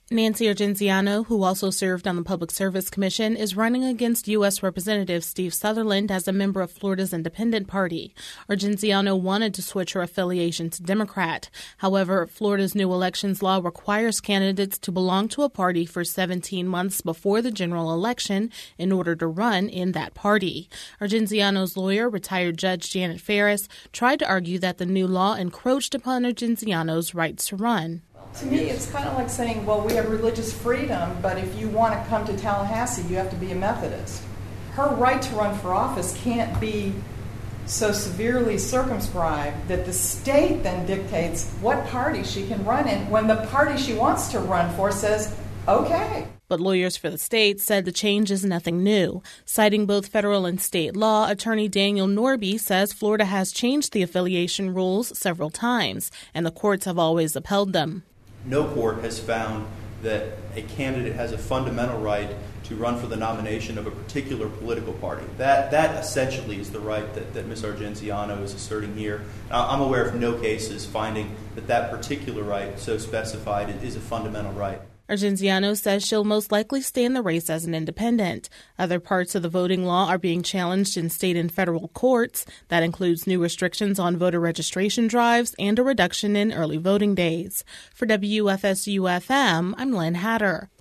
Nancy Argenziano, who also served on the Public Service Commission, is running against U.S. Representative Steve Sutherland as a member of Florida's Independent Party. Argenziano wanted to switch her affiliation to Democrat. However, Florida's new elections law requires candidates to belong to a party for 17 months before the general election in order to run in that party. Argenziano's lawyer, retired Judge Janet Ferris, tried to argue that the new law encroached upon Argenziano's rights to run. To me, it's kind of like saying, well, we have religious freedom, but if you want to come to Tallahassee, you have to be a Methodist. Her right to run for office can't be so severely circumscribed that the state then dictates what party she can run in when the party she wants to run for says, okay. But lawyers for the state said the change is nothing new. Citing both federal and state law, attorney Daniel Norby says Florida has changed the affiliation rules several times, and the courts have always upheld them. No court has found that a candidate has a fundamental right to run for the nomination of a particular political party. That essentially is the right that Ms. Argenziano is asserting here. I'm aware of no cases finding that particular right so specified is a fundamental right. Argenziano says she'll most likely stay in the race as an independent. Other parts of the voting law are being challenged in state and federal courts. That includes new restrictions on voter registration drives and a reduction in early voting days. For WFSU-FM, I'm Lynn Hatter.